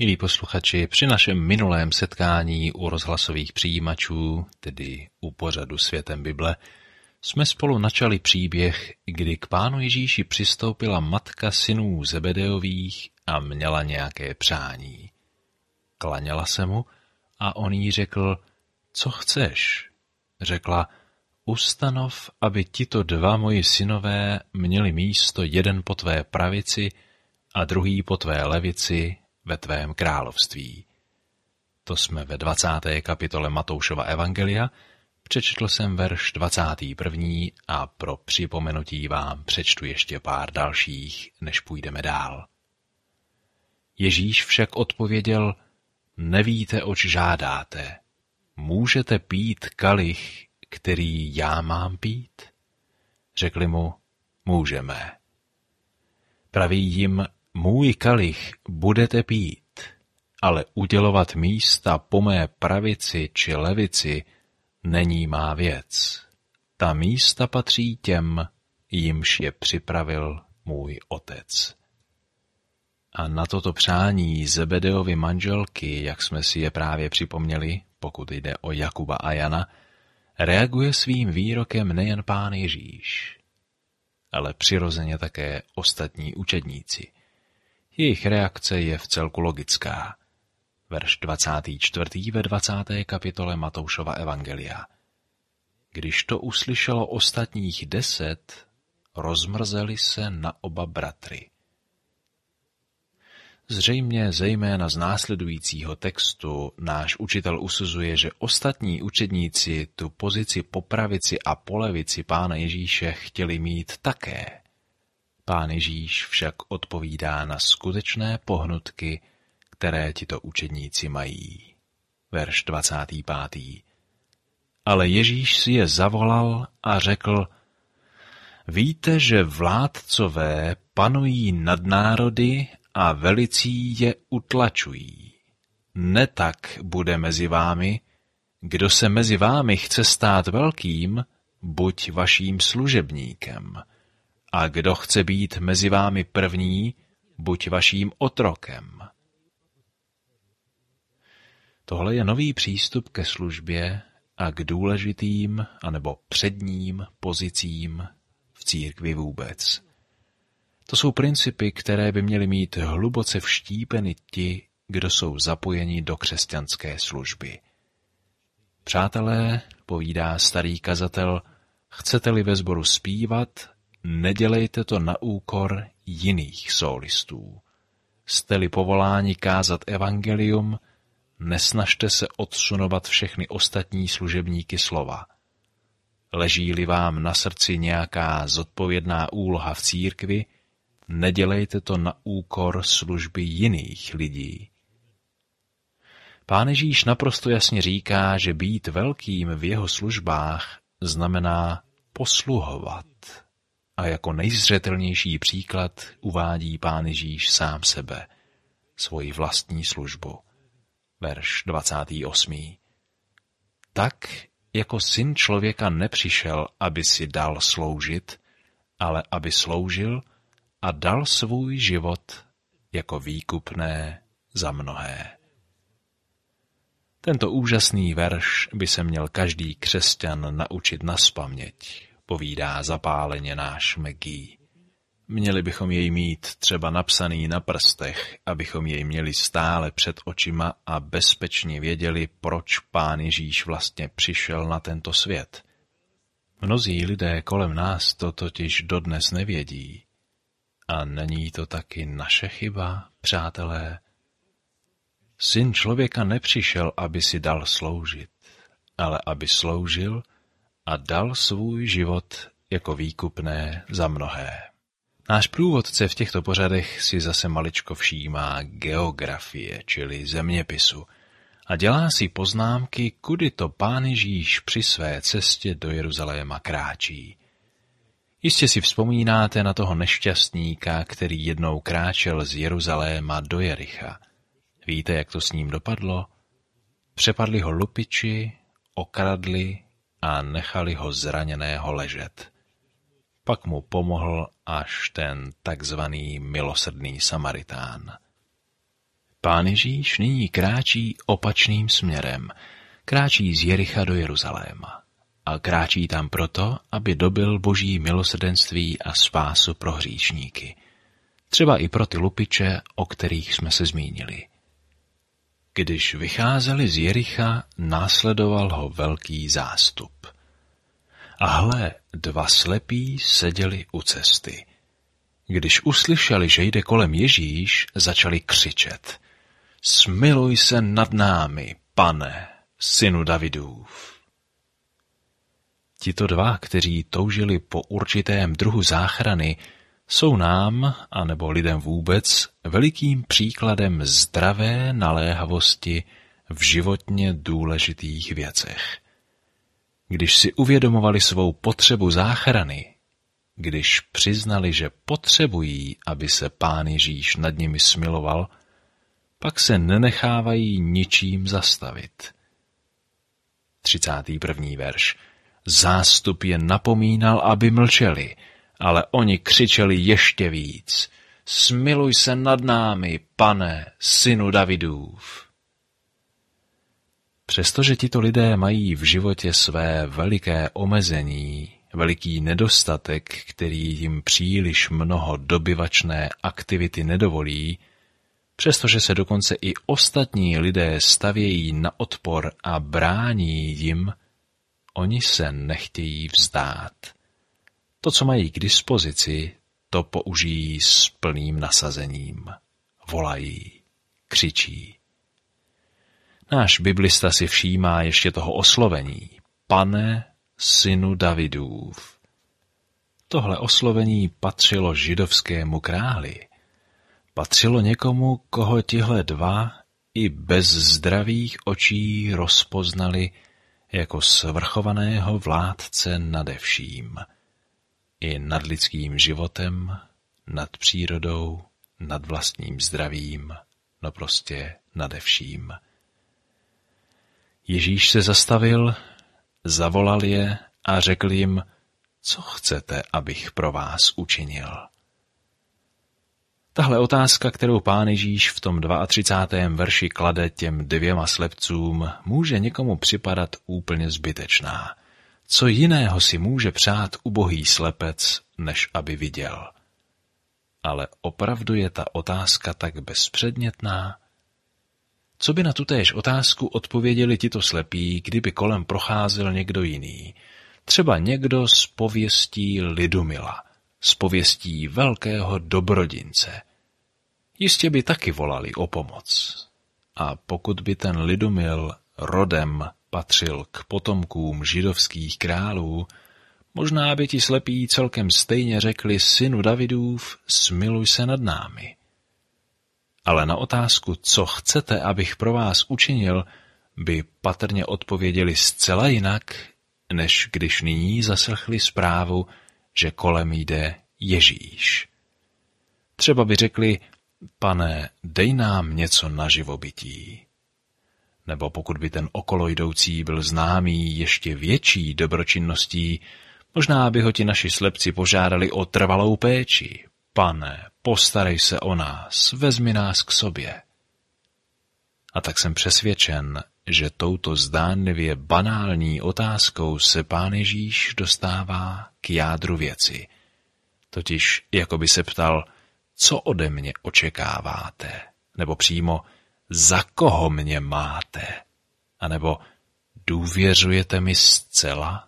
Milí posluchači, při našem minulém setkání u rozhlasových přijímačů, tedy u pořadu Světem Bible, jsme spolu načali příběh, kdy k Pánu Ježíši přistoupila matka synů Zebedeových a měla nějaké přání. Klaněla se mu a on jí řekl, co chceš? Řekla, ustanov, aby tito dva moji synové měli místo, jeden po tvé pravici a druhý po tvé levici ve tvém království. To jsme ve 20. kapitole Matoušova evangelia, přečetl jsem verš 21. a pro připomenutí vám přečtu ještě pár dalších, než půjdeme dál. Ježíš však odpověděl, nevíte, oč žádáte. Můžete pít kalich, který já mám pít? Řekli mu, můžeme. Praví jim, můj kalich budete pít, ale udělovat místa po mé pravici či levici není má věc. Ta místa patří těm, jimž je připravil můj otec. A na toto přání Zebedeovy manželky, jak jsme si je právě připomněli, pokud jde o Jakuba a Jana, reaguje svým výrokem nejen Pán Ježíš, ale přirozeně také ostatní učedníci. Jejich reakce je vcelku logická. Verš 24. ve 20. kapitole Matoušova evangelia. Když to uslyšelo ostatních 10, rozmrzeli se na oba bratry. Zřejmě zejména z následujícího textu náš učitel usuzuje, že ostatní učedníci tu pozici po pravici a po levici Pána Ježíše chtěli mít také. Pán Ježíš však odpovídá na skutečné pohnutky, které tito učedníci mají. Verš 25. Ale Ježíš si je zavolal a řekl, víte, že vládcové panují nad národy a velicí je utlačují. Ne tak bude mezi vámi, kdo se mezi vámi chce stát velkým, buď vaším služebníkem, a kdo chce být mezi vámi první, buď vaším otrokem. Tohle je nový přístup ke službě a k důležitým anebo předním pozicím v církvi vůbec. To jsou principy, které by měly mít hluboce vštípeny ti, kdo jsou zapojeni do křesťanské služby. Přátelé, povídá starý kazatel, chcete-li ve sboru zpívat, nedělejte to na úkor jiných sólistů. Jste-li povoláni kázat evangelium, nesnažte se odsunovat všechny ostatní služebníky slova. Leží-li vám na srdci nějaká zodpovědná úloha v církvi, nedělejte to na úkor služby jiných lidí. Pán Ježíš naprosto jasně říká, že být velkým v jeho službách znamená posluhovat. A jako nejzřetelnější příklad uvádí Pán Ježíš sám sebe, svoji vlastní službu. Verš 28. Tak, jako syn člověka nepřišel, aby si dal sloužit, ale aby sloužil a dal svůj život jako výkupné za mnohé. Tento úžasný verš by se měl každý křesťan naučit nazpaměť, povídá zapáleně náš McGee. Měli bychom jej mít třeba napsaný na prstech, abychom jej měli stále před očima a bezpečně věděli, proč Pán Ježíš vlastně přišel na tento svět. Mnozí lidé kolem nás to totiž dodnes nevědí. A není to taky naše chyba, přátelé? Syn člověka nepřišel, aby si dal sloužit, ale aby sloužil a dal svůj život jako výkupné za mnohé. Náš průvodce v těchto pořadech si zase maličko všímá geografie, čili zeměpisu, a dělá si poznámky, kudy to Pán Ježíš při své cestě do Jeruzaléma kráčí. Jistě si vzpomínáte na toho nešťastníka, který jednou kráčel z Jeruzaléma do Jericha. Víte, jak to s ním dopadlo? Přepadli ho lupiči, okradli a nechali ho zraněného ležet. Pak mu pomohl až ten takzvaný milosrdný Samaritán. Pán Ježíš nyní kráčí opačným směrem. Kráčí z Jericha do Jeruzaléma. A kráčí tam proto, aby dobyl Boží milosrdenství a spásu pro hříšníky. Třeba i pro ty lupiče, o kterých jsme se zmínili. Když vycházeli z Jericha, následoval ho velký zástup. A hle, 2 slepí seděli u cesty. Když uslyšeli, že jde kolem Ježíš, začali křičet: Smiluj se nad námi, Pane, synu Davidův. Tito 2, kteří toužili po určitém druhu záchrany, jsou nám, anebo lidem vůbec, velikým příkladem zdravé naléhavosti v životně důležitých věcech. Když si uvědomovali svou potřebu záchrany, když přiznali, že potřebují, aby se Pán Ježíš nad nimi smiloval, pak se nenechávají ničím zastavit. 31. verš. Zástup je napomínal, aby mlčeli, ale oni křičeli ještě víc: Smiluj se nad námi, Pane, synu Davidův. Přestože tito lidé mají v životě své veliké omezení, veliký nedostatek, který jim příliš mnoho dobyvačné aktivity nedovolí, přestože se dokonce i ostatní lidé stavějí na odpor a brání jim, oni se nechtějí vzdát. To, co mají k dispozici, to použijí s plným nasazením. Volají, křičí. Náš biblista si všímá ještě toho oslovení: Pane, synu Davidův. Tohle oslovení patřilo židovskému králi. Patřilo někomu, koho tihle 2 i bez zdravých očí rozpoznali jako svrchovaného vládce nade vším. I nad lidským životem, nad přírodou, nad vlastním zdravím, no prostě nade vším. Ježíš se zastavil, zavolal je a řekl jim: Co chcete, abych pro vás učinil? Tahle otázka, kterou Pán Ježíš v tom 32. verši klade těm 2 slepcům, může někomu připadat úplně zbytečná. Co jiného si může přát ubohý slepec, než aby viděl? Ale opravdu je ta otázka tak bezpředmětná? Co by na tutéž otázku odpověděli tito slepí, kdyby kolem procházel někdo jiný? Třeba někdo z pověstí Lidumila, z pověstí velkého dobrodince. Jistě by taky volali o pomoc. A pokud by ten Lidumil rodem patřil k potomkům židovských králů, možná by ti slepí celkem stejně řekli: Synu Davidův, smiluj se nad námi. Ale na otázku, co chcete, abych pro vás učinil, by patrně odpověděli zcela jinak, než když nyní zaslechli zprávu, že kolem jde Ježíš. Třeba by řekli: Pane, dej nám něco na živobytí. Nebo pokud by ten okolo jdoucí byl známý ještě větší dobročinností, možná by ho ti naši slepci požádali o trvalou péči. Pane, postarej se o nás, vezmi nás k sobě. A tak jsem přesvědčen, že touto zdánlivě banální otázkou se Pán Ježíš dostává k jádru věci. Totiž jako by se ptal: co ode mě očekáváte? Nebo přímo: za koho mě máte? A nebo: důvěřujete mi zcela?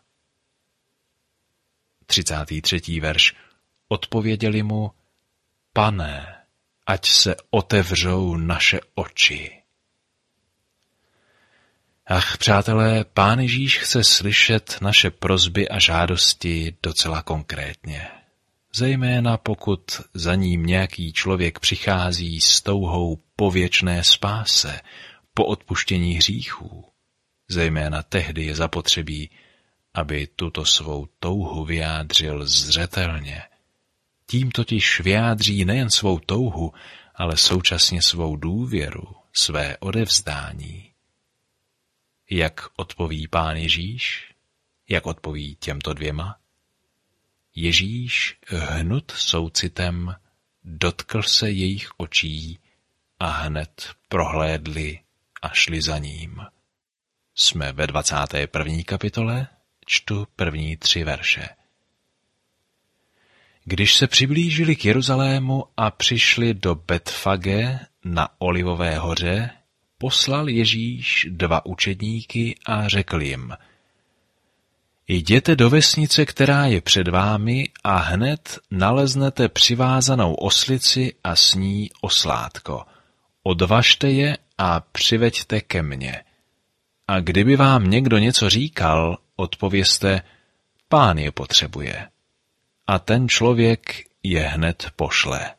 33. verš. Odpověděli mu: Pane, ať se otevřou naše oči. Ach, přátelé, Pán Ježíš chce slyšet naše prosby a žádosti docela konkrétně. Zejména pokud za ním nějaký člověk přichází s touhou po věčné spáse, po odpuštění hříchů. Zejména tehdy je zapotřebí, aby tuto svou touhu vyjádřil zřetelně. Tím totiž vyjádří nejen svou touhu, ale současně svou důvěru, své odevzdání. Jak odpoví Pán Ježíš? Jak odpoví těmto 2? Ježíš, hnut soucitem, dotkl se jejich očí a hned prohlédli a šli za ním. Jsme ve 21. kapitole, čtu první 3 verše. Když se přiblížili k Jeruzalému a přišli do Betfage na Olivové hoře, poslal Ježíš 2 učedníky a řekl jim: Jděte do vesnice, která je před vámi, a hned naleznete přivázanou oslici a s ní oslátko. Odvažte je a přiveďte ke mně. A kdyby vám někdo něco říkal, odpovězte: Pán je potřebuje. A ten člověk je hned pošle.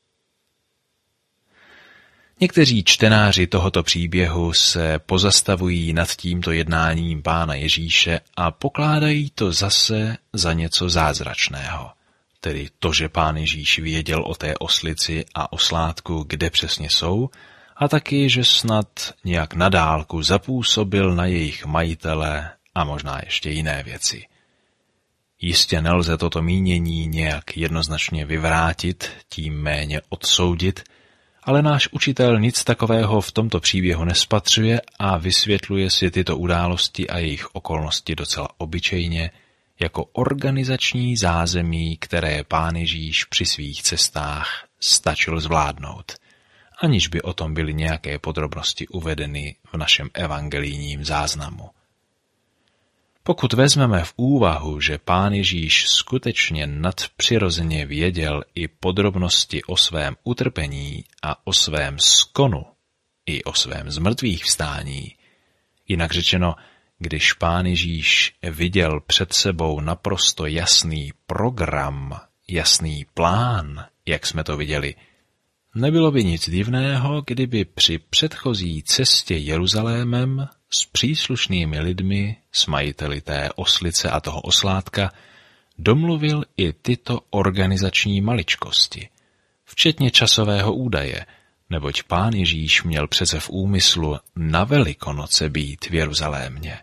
Někteří čtenáři tohoto příběhu se pozastavují nad tímto jednáním Pána Ježíše a pokládají to zase za něco zázračného. Tedy to, že Pán Ježíš věděl o té oslici a oslátku, kde přesně jsou, a taky, že snad nějak na dálku zapůsobil na jejich majitele a možná ještě jiné věci. Jistě nelze toto mínění nějak jednoznačně vyvrátit, tím méně odsoudit, ale náš učitel nic takového v tomto příběhu nespatřuje a vysvětluje si tyto události a jejich okolnosti docela obyčejně jako organizační zázemí, které Pán Ježíš při svých cestách stačil zvládnout, aniž by o tom byly nějaké podrobnosti uvedeny v našem evangelijním záznamu. Pokud vezmeme v úvahu, že Pán Ježíš skutečně nadpřirozeně věděl i podrobnosti o svém utrpení a o svém skonu, i o svém zmrtvýchvstání, jinak řečeno, když Pán Ježíš viděl před sebou naprosto jasný program, jasný plán, jak jsme to viděli, nebylo by nic divného, kdyby při předchozí cestě Jeruzalémem s příslušnými lidmi, s majiteli té oslice a toho oslátka, domluvil i tyto organizační maličkosti, včetně časového údaje, neboť Pán Ježíš měl přece v úmyslu na Velikonoce být v Jeruzalémě.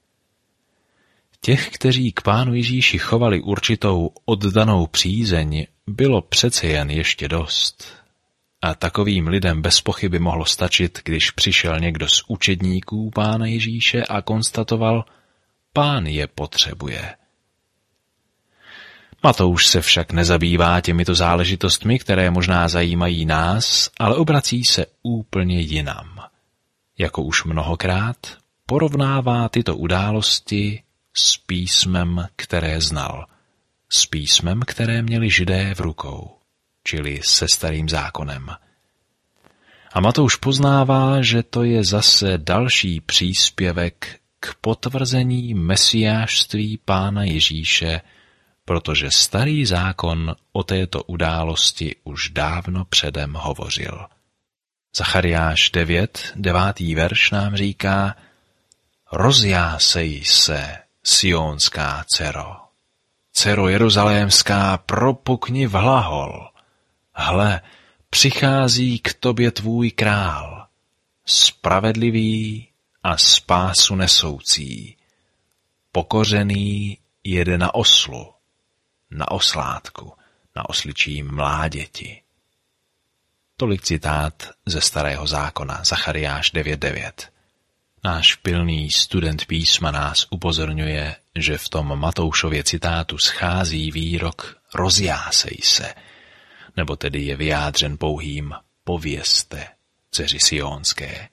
Těch, kteří k Pánu Ježíši chovali určitou oddanou přízeň, bylo přece jen ještě dost. A takovým lidem bez pochyby mohlo stačit, když přišel někdo z učedníků Pána Ježíše a konstatoval: Pán je potřebuje. Matouš se však nezabývá těmito záležitostmi, které možná zajímají nás, ale obrací se úplně jinam. Jako už mnohokrát porovnává tyto události s písmem, které znal, s písmem, které měli Židé v rukou, čili se Starým zákonem. A Matouš poznává, že to je zase další příspěvek k potvrzení mesiášství Pána Ježíše, protože Starý zákon o této události už dávno předem hovořil. Zachariáš 9. verš nám říká: Rozjásej se, sionská dcero. Dcero jeruzalémská, propukni v hlahol. Hle, přichází k tobě tvůj král, spravedlivý a spásu nesoucí. Pokořený jede na oslu, na oslátku, na osličím mláděti. Tolik citát ze Starého zákona, Zachariáš 9.9. Náš pilný student písma nás upozorňuje, že v tom Matoušově citátu schází výrok rozjásej se, nebo tedy je vyjádřen pouhým povězte, dceři sionské.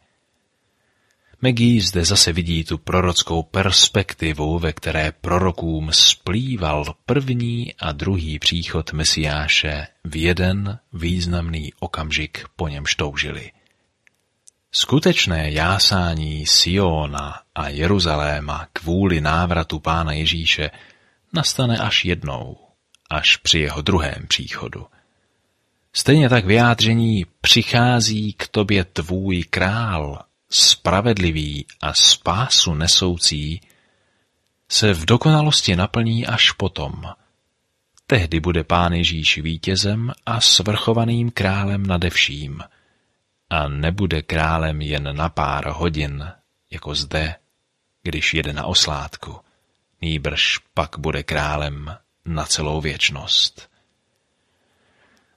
Maggie zde zase vidí tu prorockou perspektivu, ve které prorokům splýval první a druhý příchod Mesiáše v jeden významný okamžik, po němž toužili. Skutečné jásání Siona a Jeruzaléma kvůli návratu Pána Ježíše nastane až jednou, až při jeho druhém příchodu. Stejně tak vyjádření přichází k tobě tvůj král, spravedlivý a spásu nesoucí, se v dokonalosti naplní až potom. Tehdy bude Pán Ježíš vítězem a svrchovaným králem nade vším. A nebude králem jen na pár hodin, jako zde, když jede na oslátku. Nýbrž pak bude králem na celou věčnost.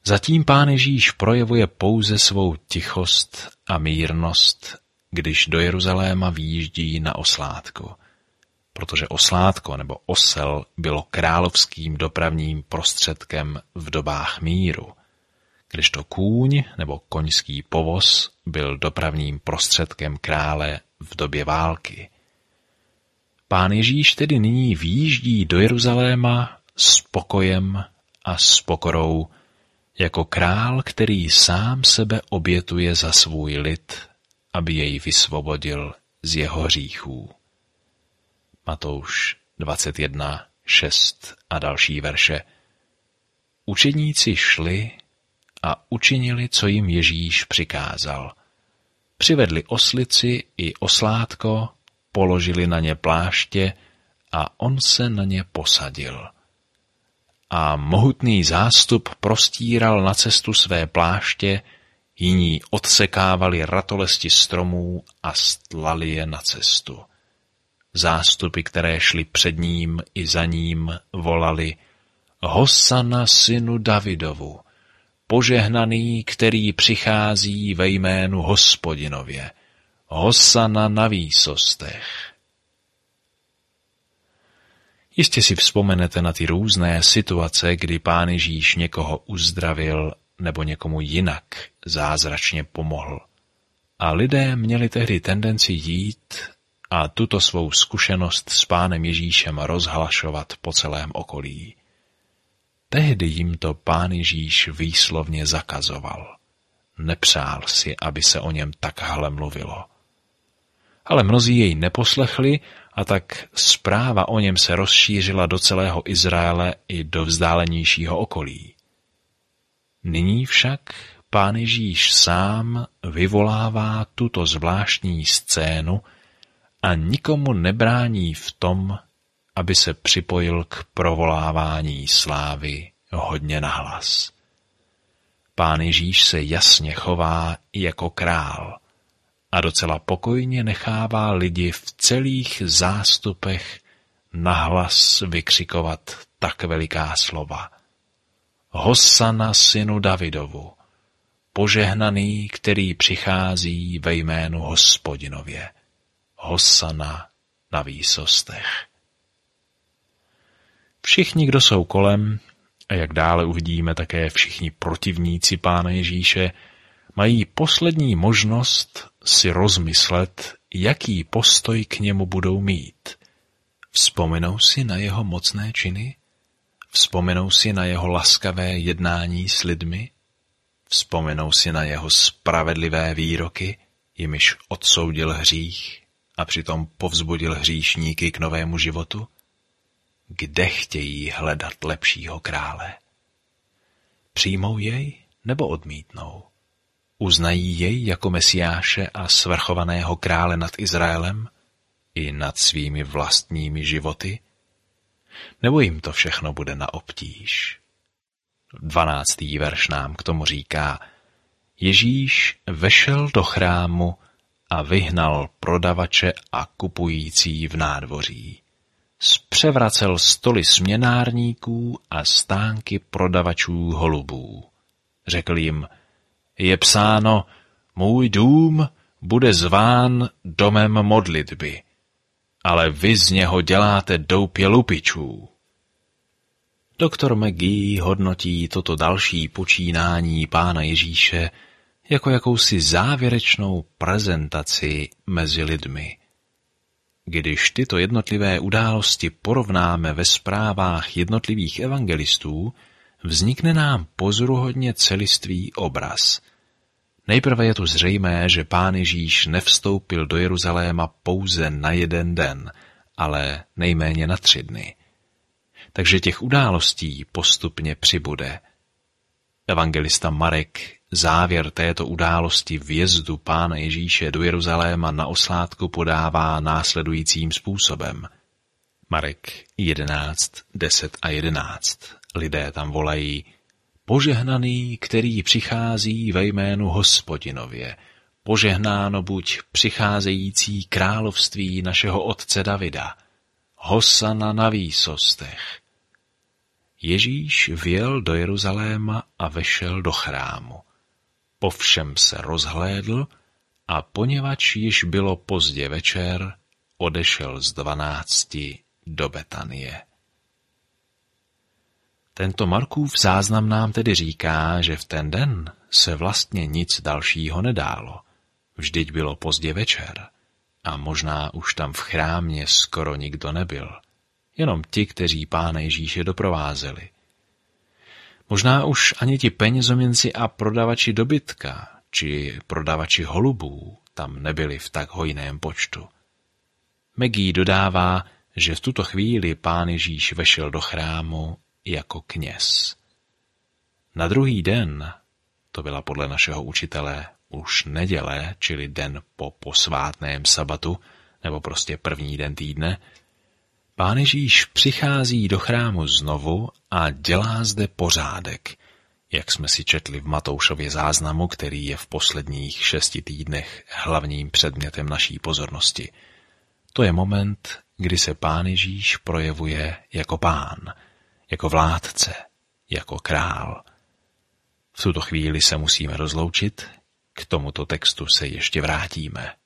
Zatím Pán Ježíš projevuje pouze svou tichost a mírnost, když do Jeruzaléma vyjíždí na oslátku. Protože oslátko nebo osel bylo královským dopravním prostředkem v dobách míru, kdežto kůň nebo koňský povoz byl dopravním prostředkem krále v době války. Pán Ježíš tedy nyní vyjíždí do Jeruzaléma s pokojem a s pokorou, jako král, který sám sebe obětuje za svůj lid, aby jej vysvobodil z jeho hříchů. Matouš 21, 6 a další verše. Učedníci šli a učinili, co jim Ježíš přikázal. Přivedli oslici i oslátko, položili na ně pláště a on se na ně posadil. A mohutný zástup prostíral na cestu své pláště, jiní odsekávali ratolesti stromů a stlali je na cestu. Zástupy, které šly před ním i za ním, volali: Hosana synu Davidovu, požehnaný, který přichází ve jménu Hospodinově, Hosana na výsostech. Jistě si vzpomenete na ty různé situace, kdy Pán Ježíš někoho uzdravil nebo někomu jinak zázračně pomohl. A lidé měli tehdy tendenci jít a tuto svou zkušenost s Pánem Ježíšem rozhlašovat po celém okolí. Tehdy jim to Pán Ježíš výslovně zakazoval. Nepřál si, aby se o něm takhle mluvilo. Ale mnozí jej neposlechli a tak zpráva o něm se rozšířila do celého Izraele i do vzdálenějšího okolí. Nyní však Pán Ježíš sám vyvolává tuto zvláštní scénu a nikomu nebrání v tom, aby se připojil k provolávání slávy hodně nahlas. Pán Ježíš se jasně chová jako král a docela pokojně nechává lidi v celých zástupech nahlas vykřikovat tak veliká slova. Hosana synu Davidovu, požehnaný, který přichází ve jménu Hospodinově. Hosana na výsostech. Všichni, kdo jsou kolem, a jak dále uvidíme také všichni protivníci Pána Ježíše, mají poslední možnost si rozmyslet, jaký postoj k němu budou mít. Vzpomenou si na jeho mocné činy? Vzpomenou si na jeho laskavé jednání s lidmi? Vzpomenou si na jeho spravedlivé výroky, jimiž odsoudil hřích a přitom povzbudil hříšníky k novému životu? Kde chtějí hledat lepšího krále? Přijmou jej nebo odmítnou? Uznají jej jako Mesiáše a svrchovaného krále nad Izraelem i nad svými vlastními životy? Nebo jim to všechno bude na obtíž? 12. verš nám k tomu říká: Ježíš vešel do chrámu a vyhnal prodavače a kupující v nádvoří. Zpřevracel stoly směnárníků a stánky prodavačů holubů. Řekl jim: Je psáno, můj dům bude zván domem modlitby, ale vy z něho děláte doupě lupičů. Doktor McGee hodnotí toto další počínání Pána Ježíše jako jakousi závěrečnou prezentaci mezi lidmi. Když tyto jednotlivé události porovnáme ve zprávách jednotlivých evangelistů, vznikne nám pozoruhodně celistvý obraz. Nejprve je tu zřejmé, že Pán Ježíš nevstoupil do Jeruzaléma pouze na jeden den, ale nejméně na 3 dny. Takže těch událostí postupně přibude. Evangelista Marek závěr této události vjezdu Pána Ježíše do Jeruzaléma na oslátku podává následujícím způsobem. Marek 11, 10 a 11. Lidé tam volají: Požehnaný, který přichází ve jménu Hospodinově, požehnáno buď přicházející království našeho otce Davida, Hosana na výsostech. Ježíš vjel do Jeruzaléma a vešel do chrámu. Povšem se rozhlédl a poněvadž již bylo pozdě večer, odešel z 12 do Betanie. Tento Markův záznam nám tedy říká, že v ten den se vlastně nic dalšího nedálo. Vždyť bylo pozdě večer a možná už tam v chrámě skoro nikdo nebyl. Jenom ti, kteří Pána Ježíše doprovázeli. Možná už ani ti penězoměnci a prodavači dobytka či prodavači holubů tam nebyli v tak hojném počtu. Maggie dodává, že v tuto chvíli Pán Ježíš vešel do chrámu jako kněz. Na druhý den, to byla podle našeho učitele už neděle, čili den po posvátném sabatu, nebo prostě první den týdne, Pán Ježíš přichází do chrámu znovu a dělá zde pořádek, jak jsme si četli v Matoušově záznamu, který je v posledních 6 týdnech hlavním předmětem naší pozornosti. To je moment, kdy se Pán Ježíš projevuje jako pán, jako vládce, jako král. V tuto chvíli se musíme rozloučit, k tomuto textu se ještě vrátíme.